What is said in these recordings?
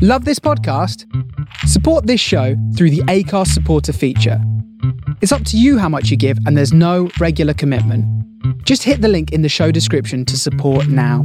Love this podcast? Support this show through the Acast supporter feature. It's up to you how much you give, and there's no regular commitment. Just hit the link in the show description to support now.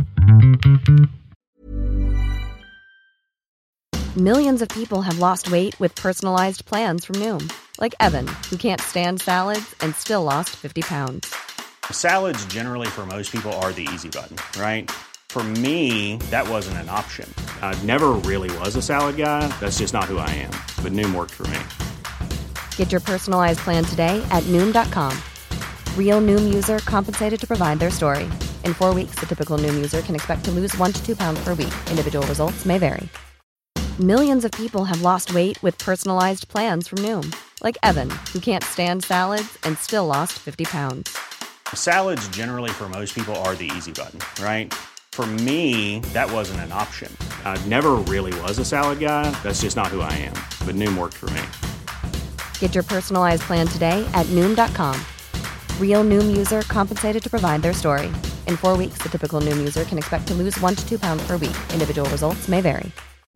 Millions of people have lost weight with personalized plans from Noom. Like Evan, who can't stand salads and still lost 50 pounds. Salads generally for most people are the easy button, right? For me, that wasn't an option. I never really was a salad guy. That's just not who I am. But Noom worked for me. Get your personalized plan today at Noom.com. Real Noom user compensated to provide their story. In 4 weeks, the typical Noom user can expect to lose 1 to 2 pounds per week. Individual results may vary. Millions of people have lost weight with personalized plans from Noom. Like Evan, who can't stand salads and still lost 50 pounds. Salads generally for most people are the easy button, right? For me, that wasn't an option. I never really was a salad guy. That's just not who I am. But Noom worked for me. Get your personalized plan today at Noom.com. Real Noom user compensated to provide their story. In 4 weeks, the typical Noom user can expect to lose 1 to 2 pounds per week. Individual results may vary.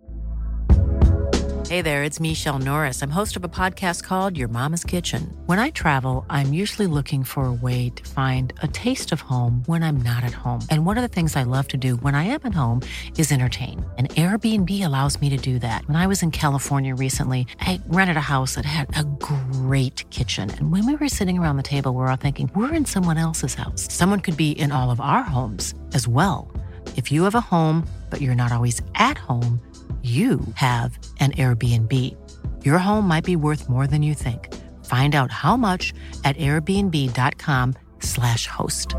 Hey there, it's Michelle Norris. I'm host of a podcast called Your Mama's Kitchen. When I travel, I'm usually looking for a way to find a taste of home when I'm not at home. And one of the things I love to do when I am at home is entertain. And Airbnb allows me to do that. When I was in California recently, I rented a house that had a great kitchen. And when we were sitting around the table, we're all thinking, we're in someone else's house. Someone could be in all of our homes as well. If you have a home, but you're not always at home, you have an Airbnb. Your home might be worth more than you think. Find out how much at airbnb.com/host.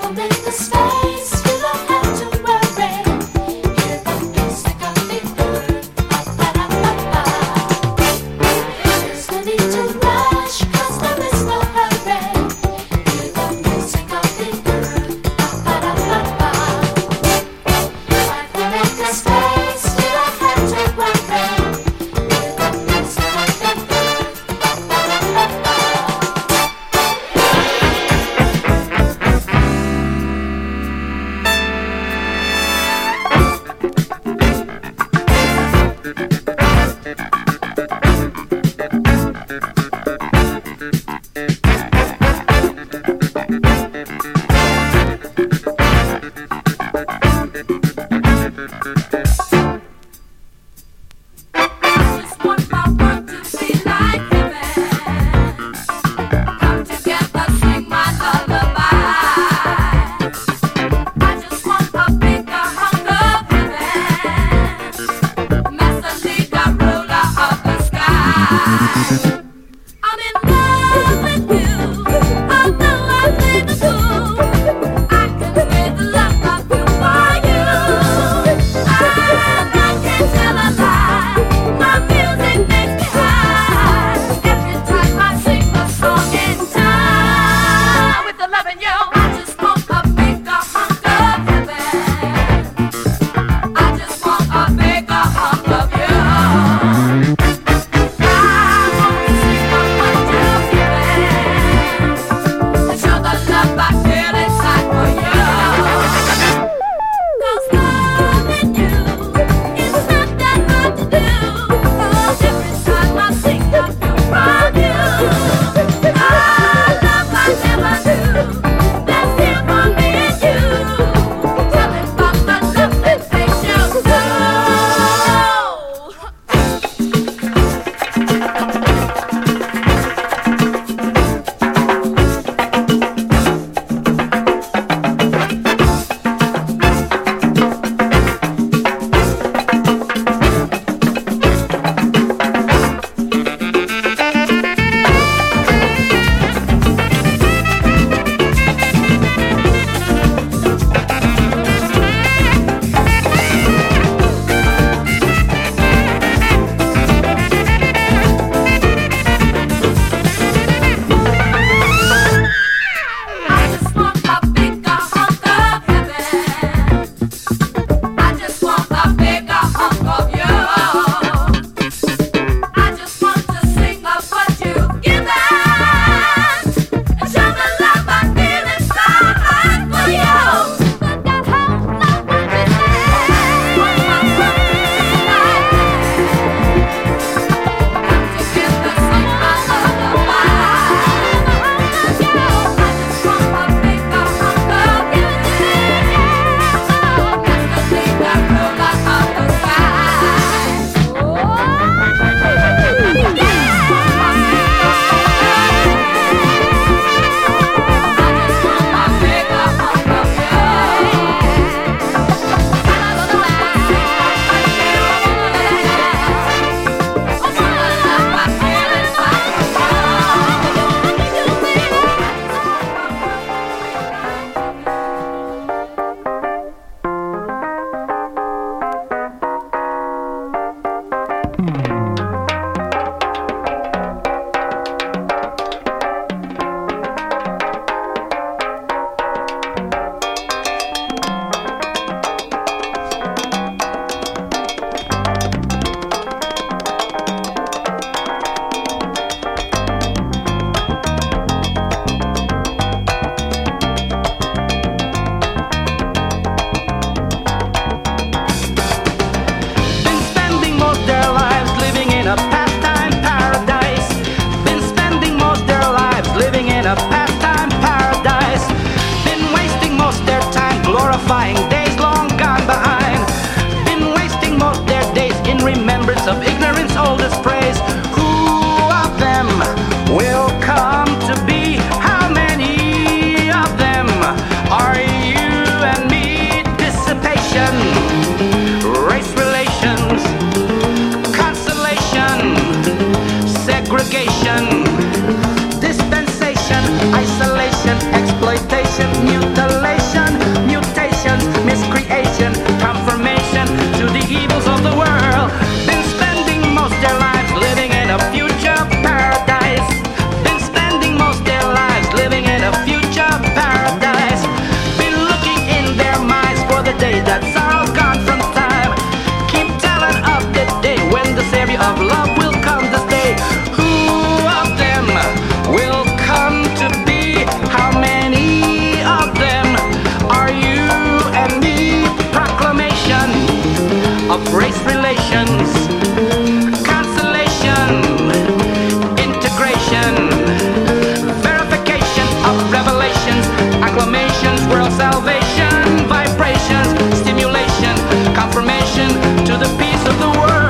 Dispensation, isolation, exploitation, mutilation. vibrations, world salvation, vibrations, stimulation, confirmation to the peace of the world.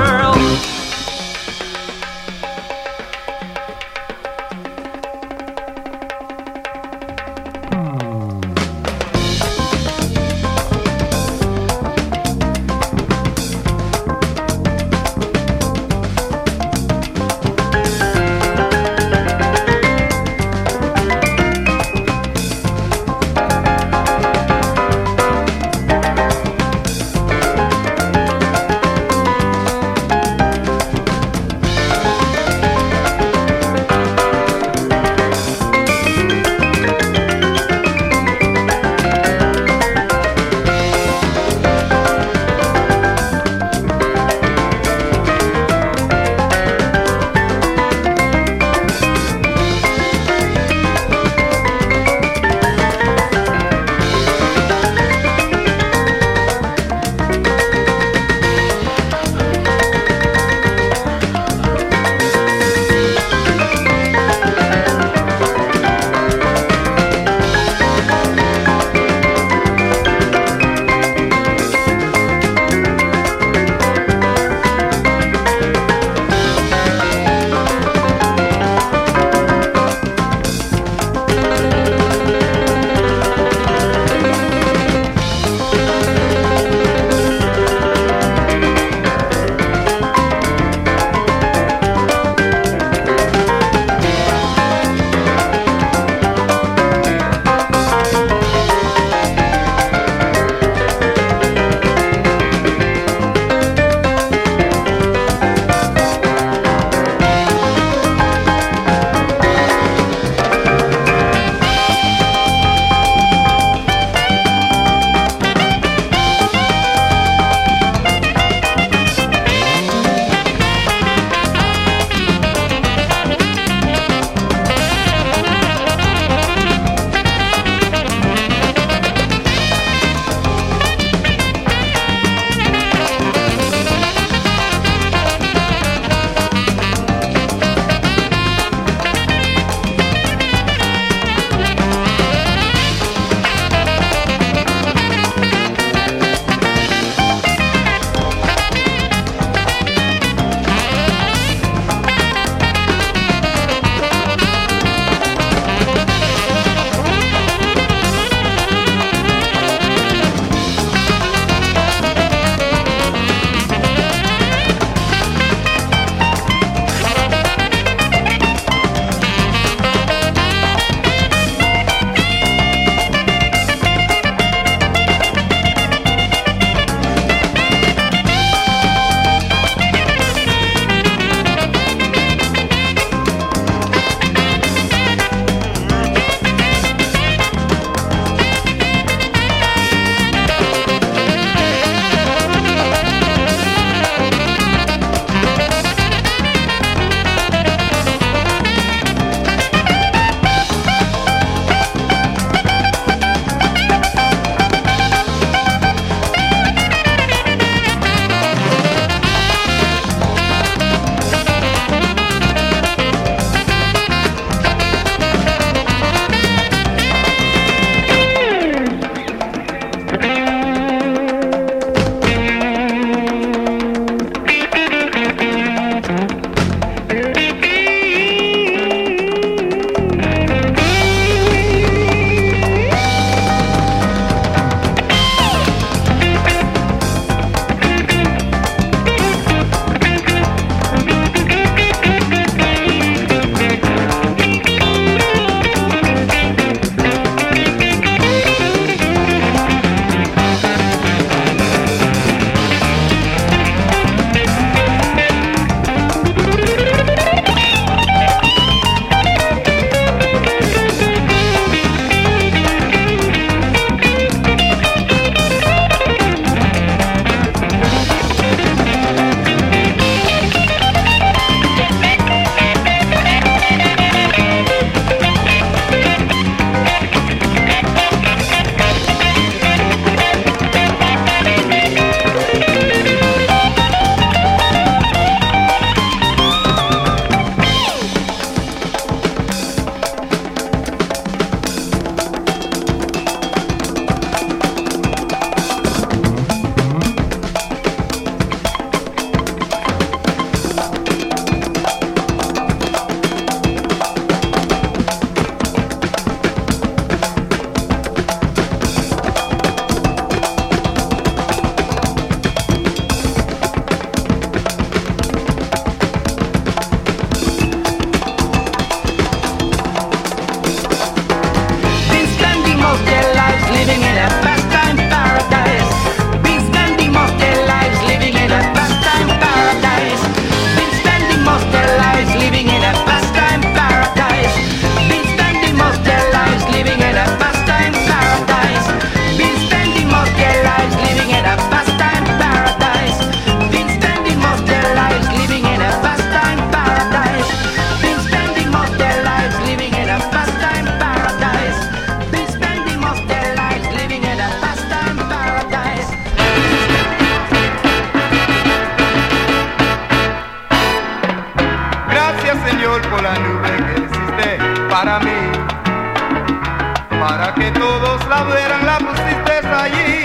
pusiste allí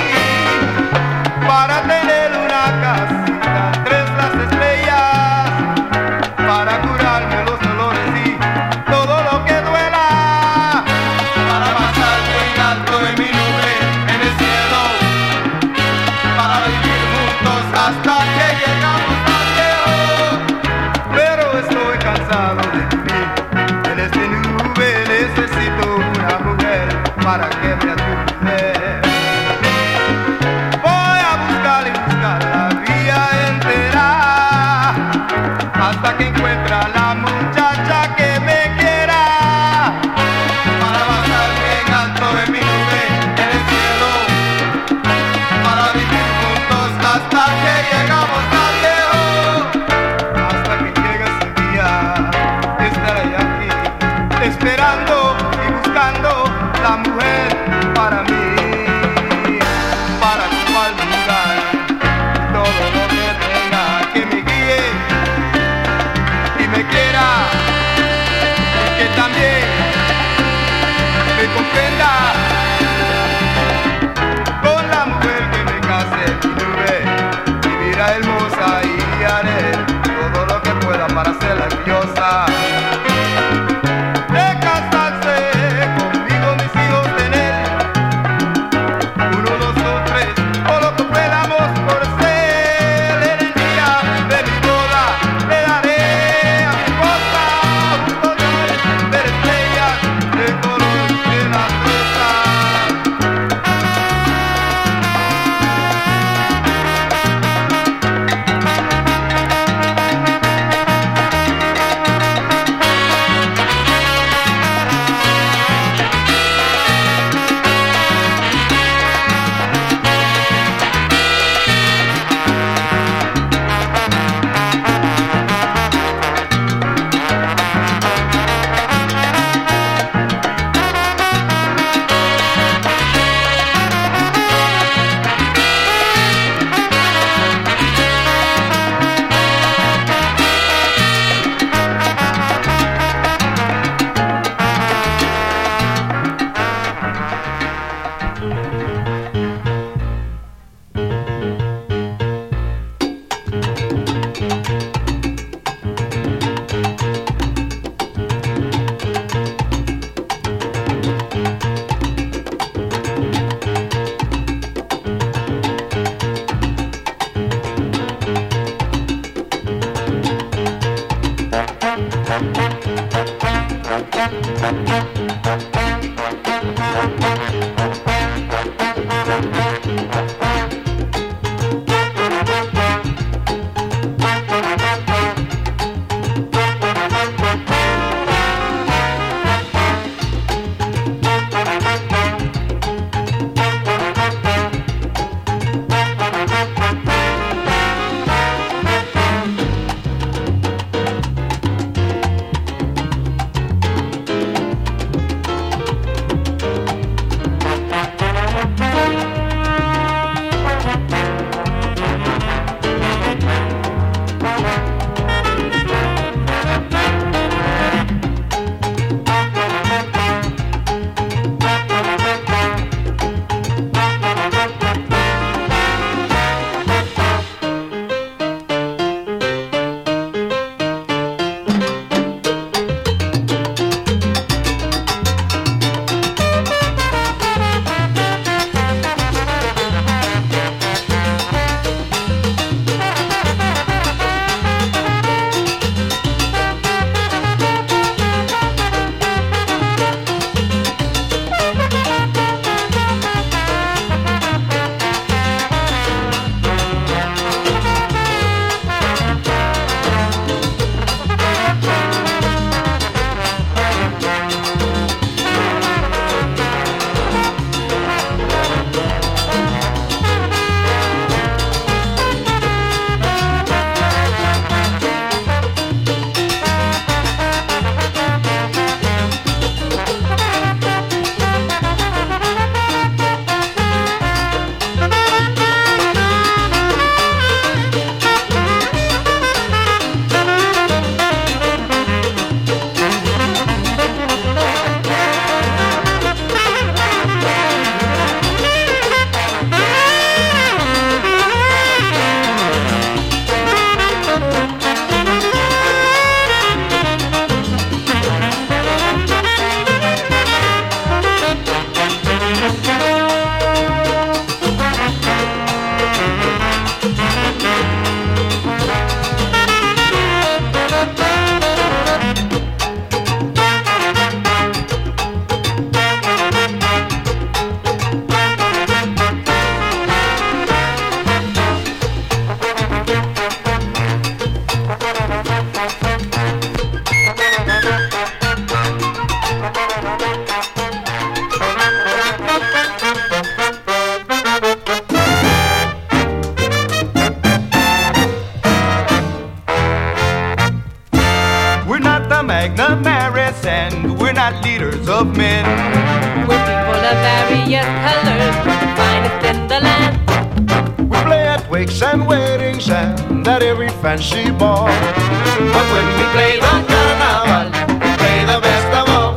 para tener una casita entre las estrellas, para curarme los dolores y todo lo que duela, para pasarme en alto de mi nube en el cielo, para vivir juntos hasta que llegamos al cielo. Pero estoy cansado de vivir en esta nube, necesito una mujer para que me ayude. Voy a buscar y buscar la vía entera hasta que encuentre a la muchacha que me quiera, para bajarme en alto de mi nube en el cielo, para vivir juntos hasta que llegamos of men. We're people of various colors, the finest in the land. We play at wakes and weddings and at every fancy ball. But when we play the carnaval, we play the best of all.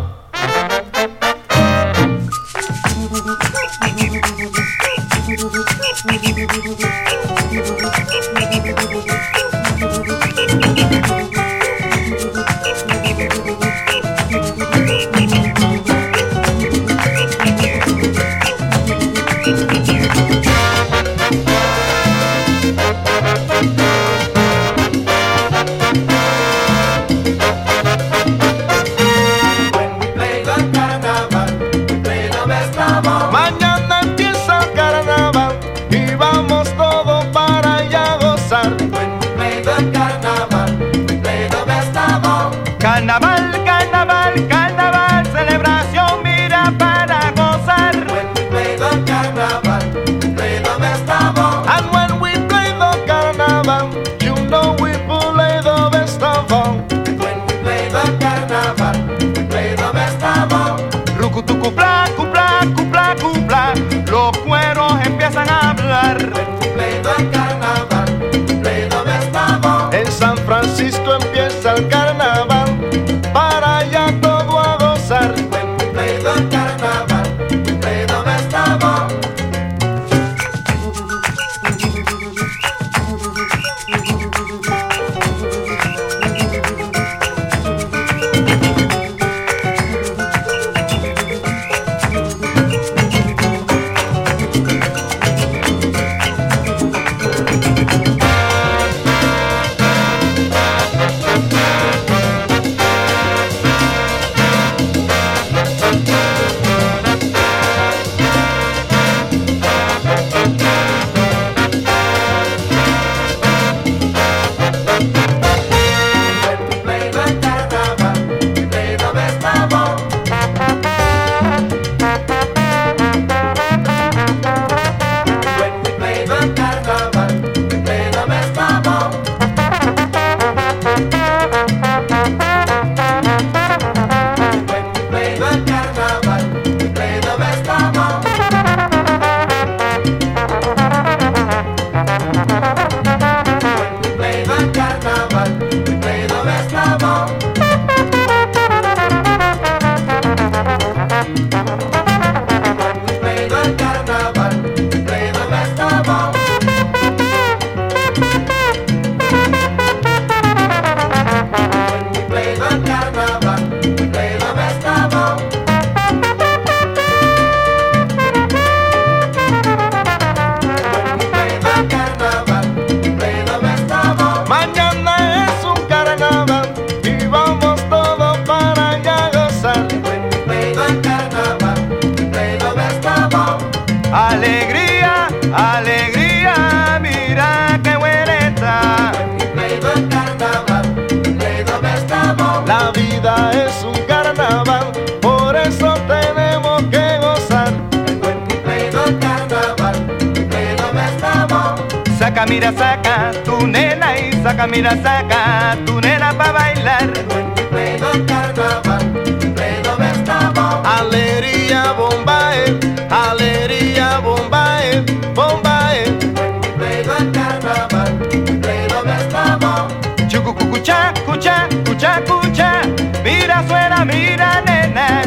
Mañana empieza el carnaval y vamos todos para allá a gozar. When we play the carnaval, we play the best of all. Carnaval, carnaval, carnaval, celebración, mira para gozar. When we play the carnaval, we play the best of all. And when we play the carnaval, you know we play the best of all. And when we play the carnaval, we play the best of all. Rucutucupla, cupla, cupla, cupla, los cueros empiezan a hablar. When we play the carnaval, we play the best of all. En San Francisco empieza el carnaval, para allá todo a gozar. When we play the carnaval, we play the best of all. Alegría, alegría, mira qué buena está. La vida es un carnaval, por eso tenemos que gozar. Saca, mira, saca tu nena y saca, mira, saca tu nena pa' bailar. Alegría, bombae, alegría, bombae, bombae. Chucucucucha, cucha, cucha, cucha, mira, suena, mira, nena.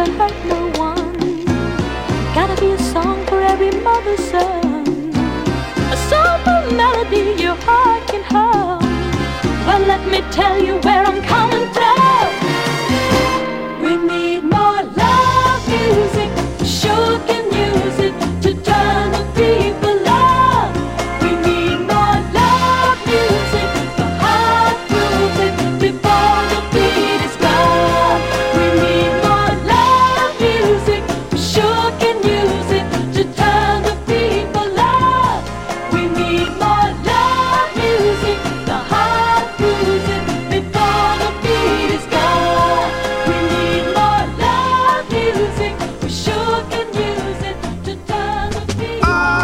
to hurt no one. Gotta be a song for every mother's son. A soulful melody your heart can hum. Well, let me tell you where I'm coming from. We need more love music. We sure can use it to turn the people on. We need more love music. The heart proves it before the beat is gone. We need more love music. We sure can use it to turn the people on. We need more love music. The heart proves it before the beat is gone. We need more love music. We sure can use it to turn the beat.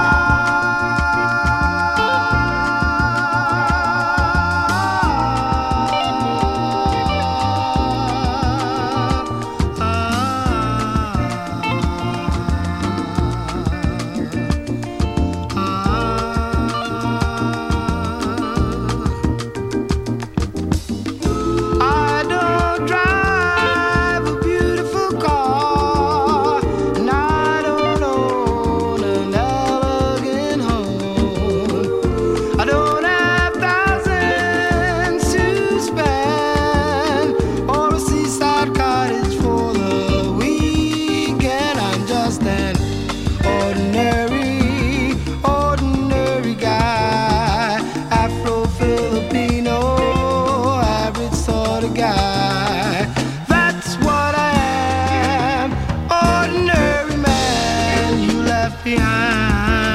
I don't drive a beautiful car, and I don't own an elegant home. I don't have thousands to spend, or a seaside cottage for the weekend. I'm just an ordinary, ordinary guy, Afro-Filipino, average sort of guy. That's what I am, ordinary man you left behind.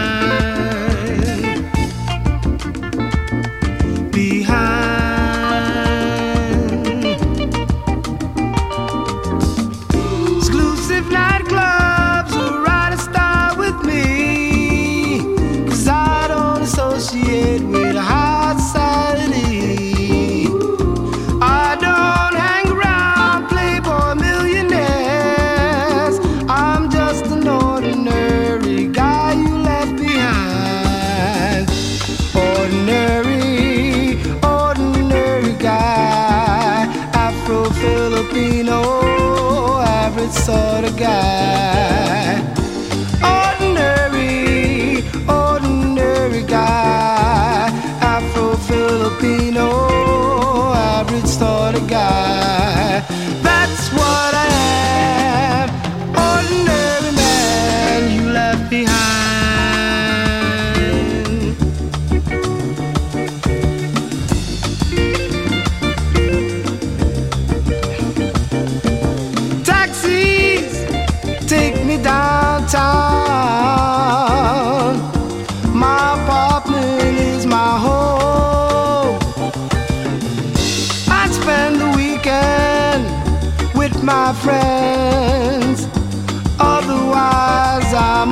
Exclusive nightclubs will ride a star with me, 'cause I don't associate with high society. I don't hang around playboy millionaires. I'm just an ordinary guy you left behind. Ordinary, ordinary guy, Afro-Filipino, average sort of guy. Ordinary, ordinary guy, Afro-Filipino, average sort of guy. That's what I am, ordinary man you left behind. Taxis take me downtown. My apartment is my home. I spend the weekend with my friends. Otherwise, I'm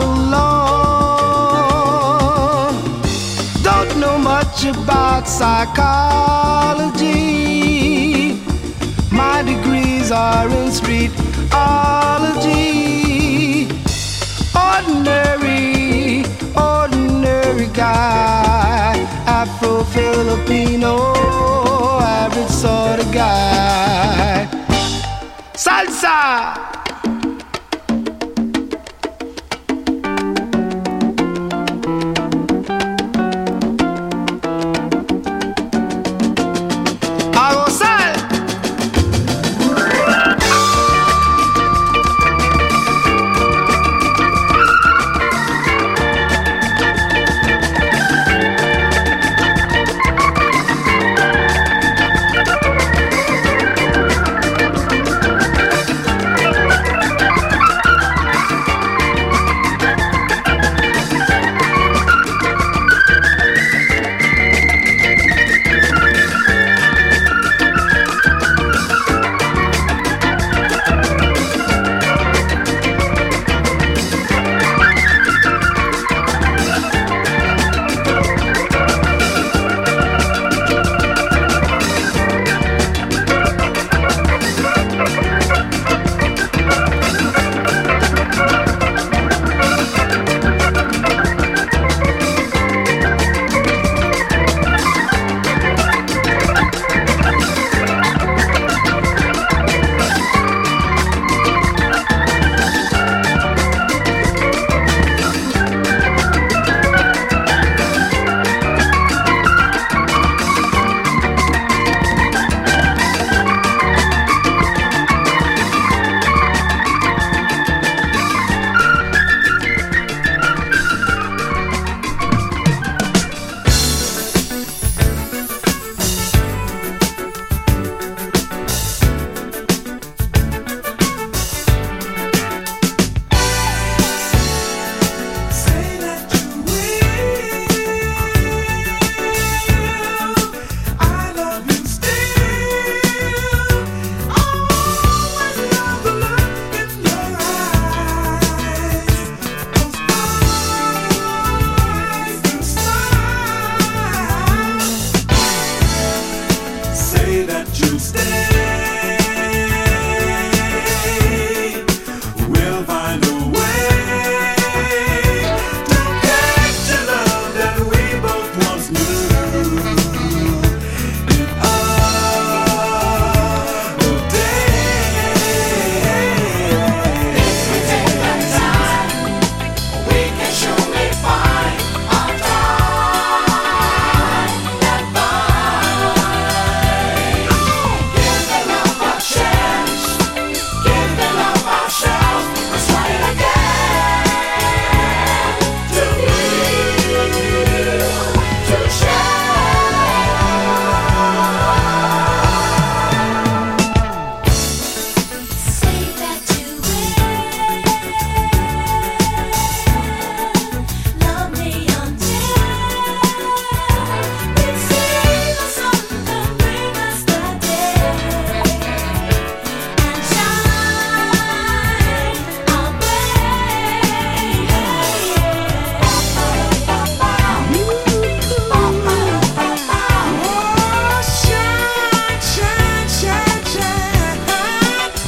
alone. Don't know much about psychology. My degrees are in streetology. Ordinary, ordinary guy, Afro-Filipino, average sort of guy. Salsa! A gozar.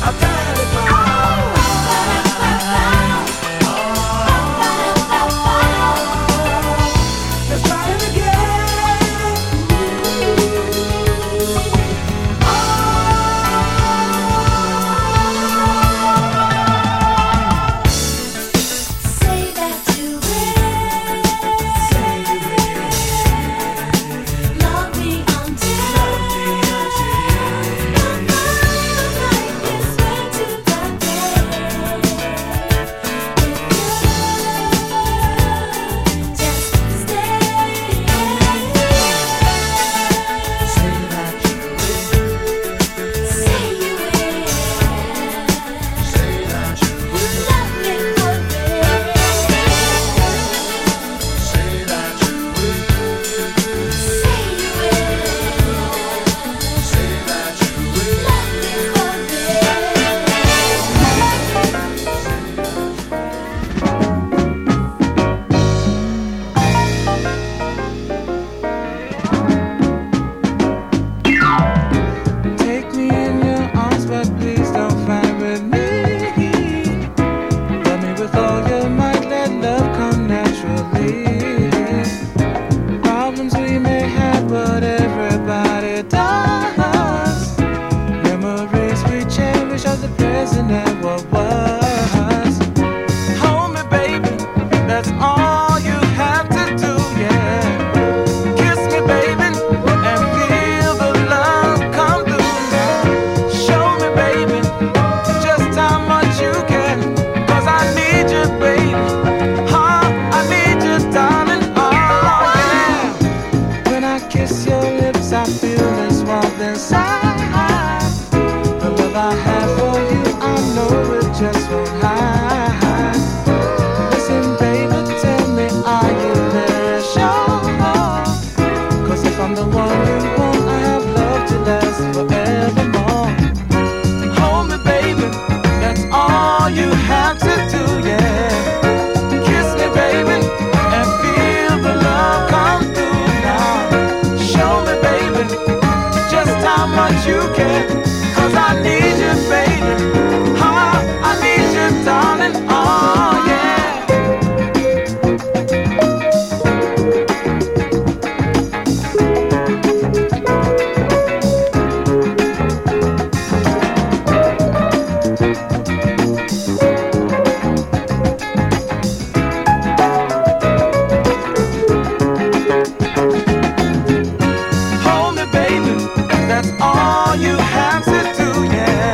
Hold me, baby, that's all you have to do, yeah.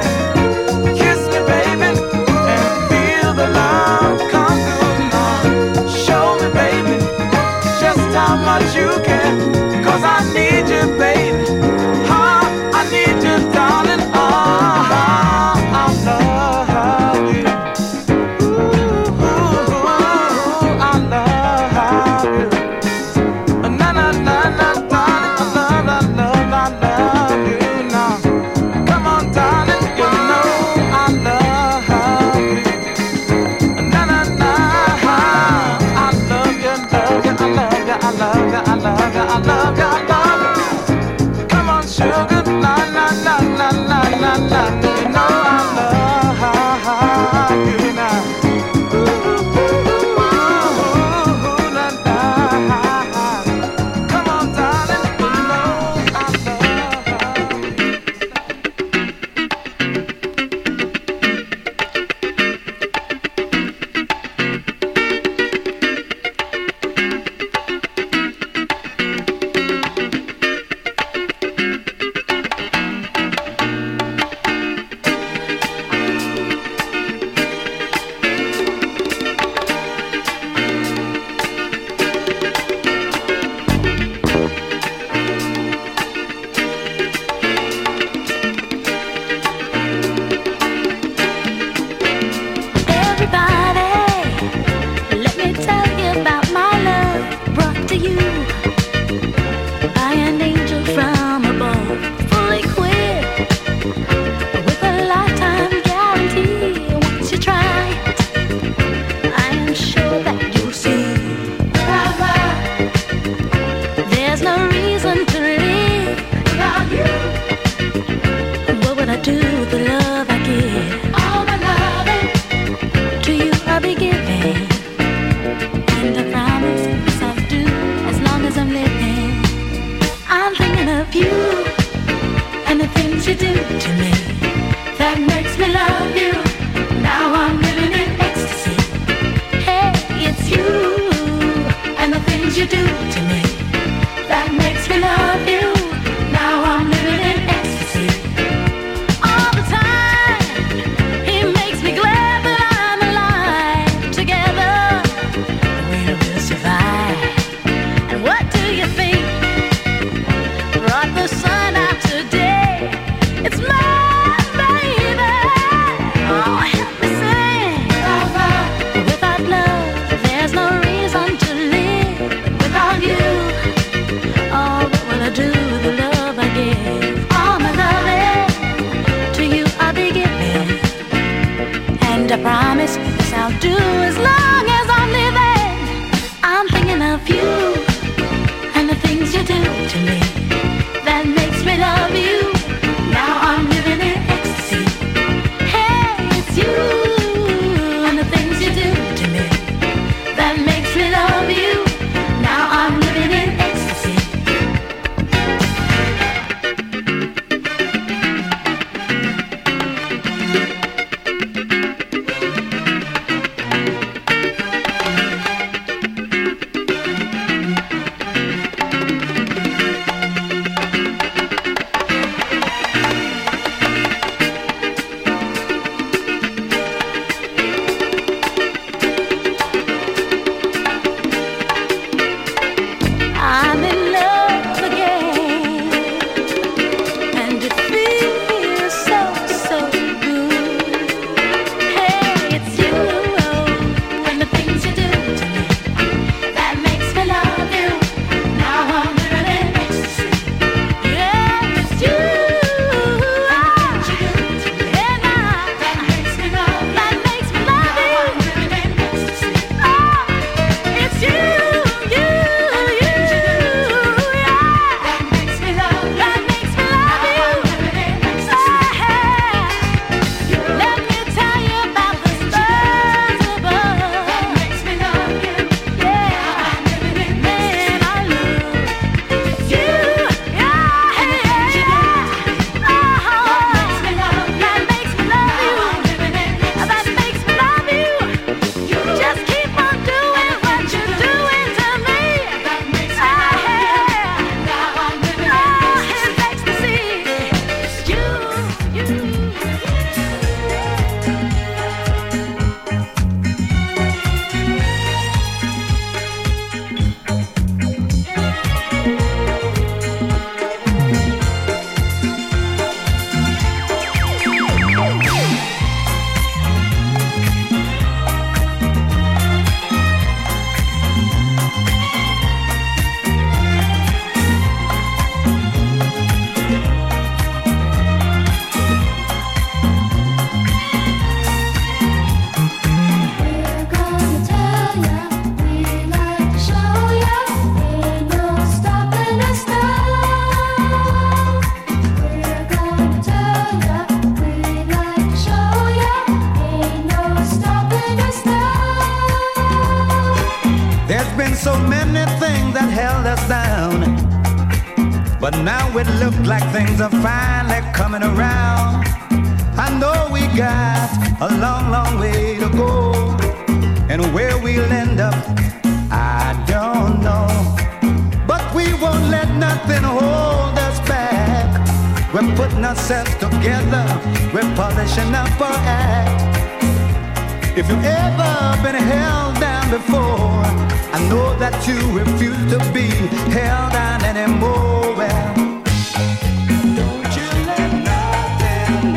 So many things that held us down, but now it looks like things are finally coming around. I know we got a long, long way to go, and where we'll end up, I don't know. But we won't let nothing hold us back. We're putting ourselves together, we're polishing up our act. If you've ever been held down before, I know that you refuse to be held down anymore. Well, don't you let nothing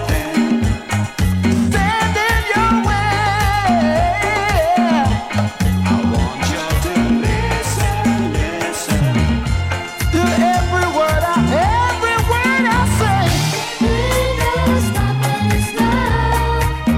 stand in your way. I want you to listen to every word I say. Ain't no stopping us now.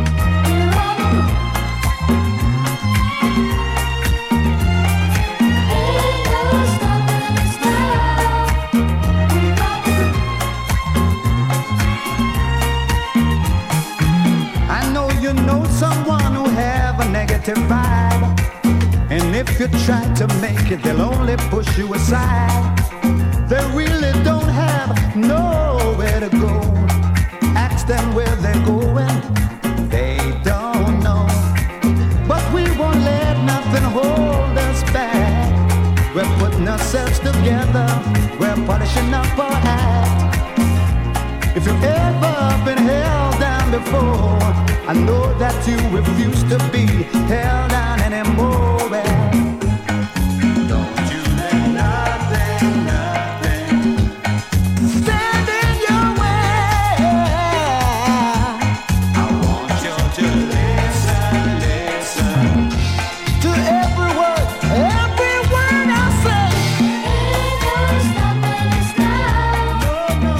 Someone who have a negative vibe, and if you try to make it, they'll only push you aside. They really don't have nowhere to go. Ask them where they're going, they don't know. But we won't let nothing hold us back. We're putting ourselves together, we're polishing up our act. If you've ever been held down before, I know that you refuse to be held down anymore. Well, don't you let nothing stand in your way. I want you to listen to every word I say. Ain't no stopping us now. No.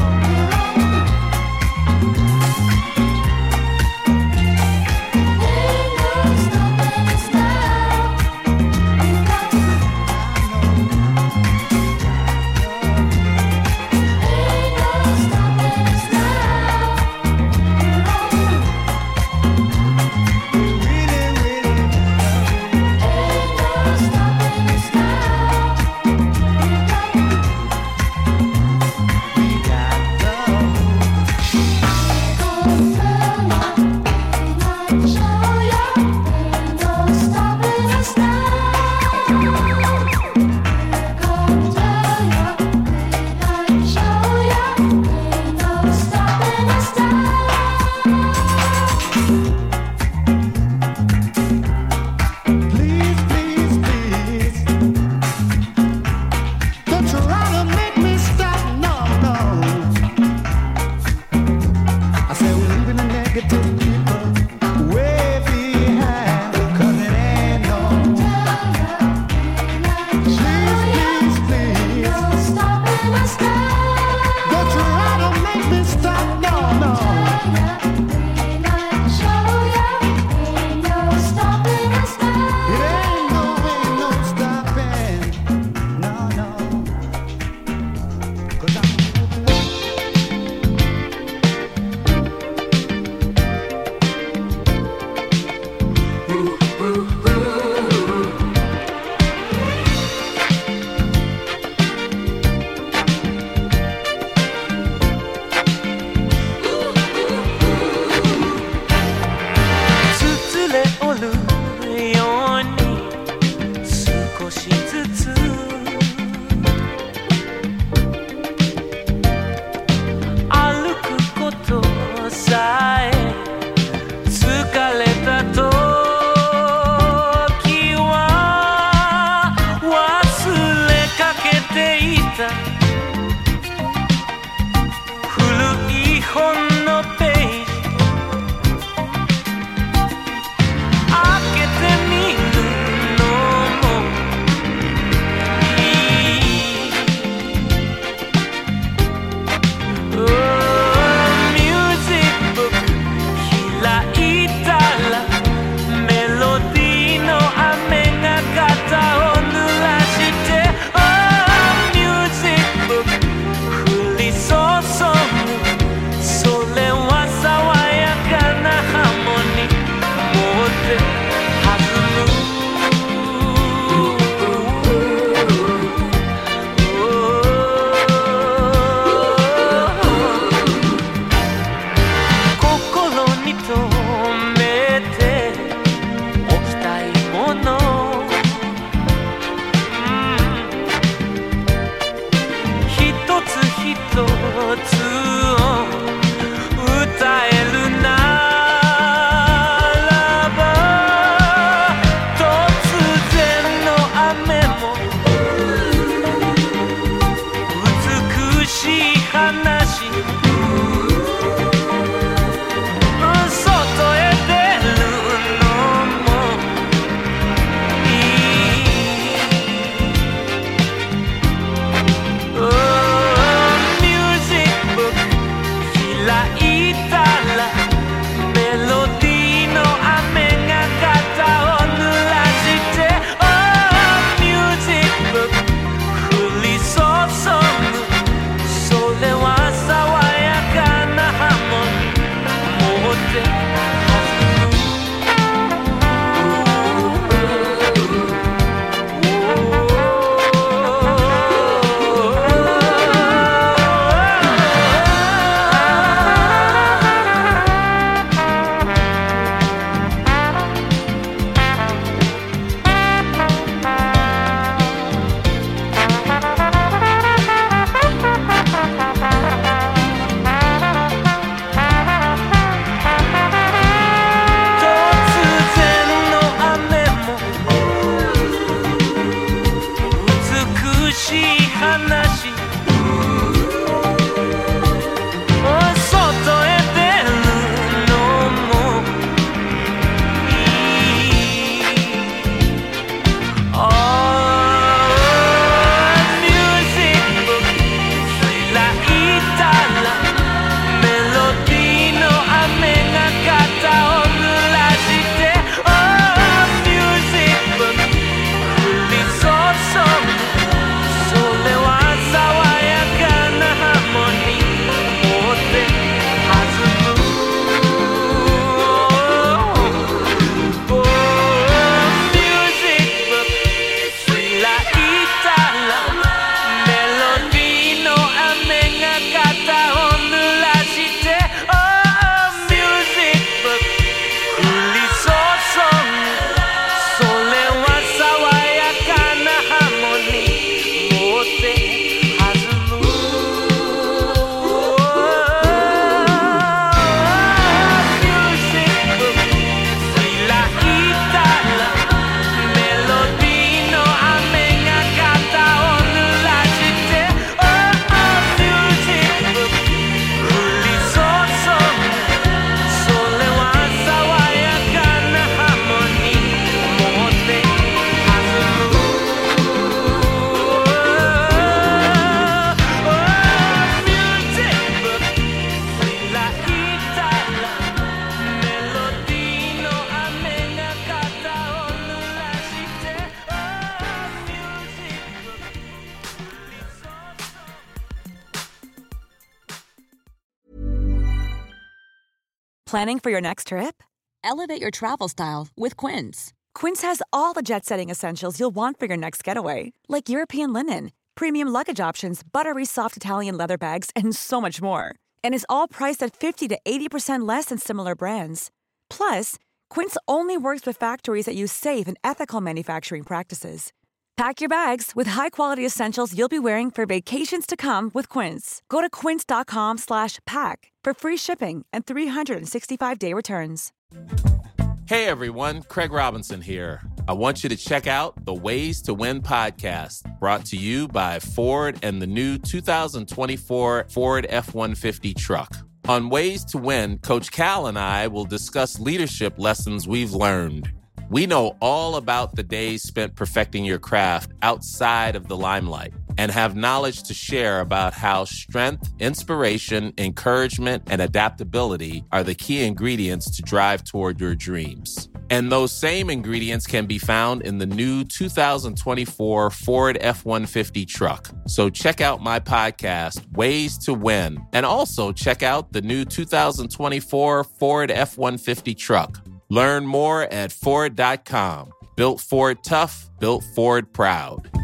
Planning for your next trip? Elevate your travel style with Quince. Quince has all the jet-setting essentials you'll want for your next getaway, like European linen, premium luggage options, buttery soft Italian leather bags, and so much more. And is all priced at 50 to 80% less than similar brands. Plus, Quince only works with factories that use safe and ethical manufacturing practices. Pack your bags with high-quality essentials you'll be wearing for vacations to come with Quince. Go to quince.com/pack for free shipping and 365-day returns. Hey everyone, Craig Robinson here. I want you to check out the Ways to Win podcast, brought to you by Ford and the new 2024 Ford F-150 truck. On Ways to Win, Coach Cal and I will discuss leadership lessons we've learned. We know all about the days spent perfecting your craft outside of the limelight and have knowledge to share about how strength, inspiration, encouragement, and adaptability are the key ingredients to drive toward your dreams. And those same ingredients can be found in the new 2024 Ford F-150 truck. So check out my podcast, Ways to Win, and also check out the new 2024 Ford F-150 truck. Learn more at Ford.com. Built Ford tough, built Ford proud.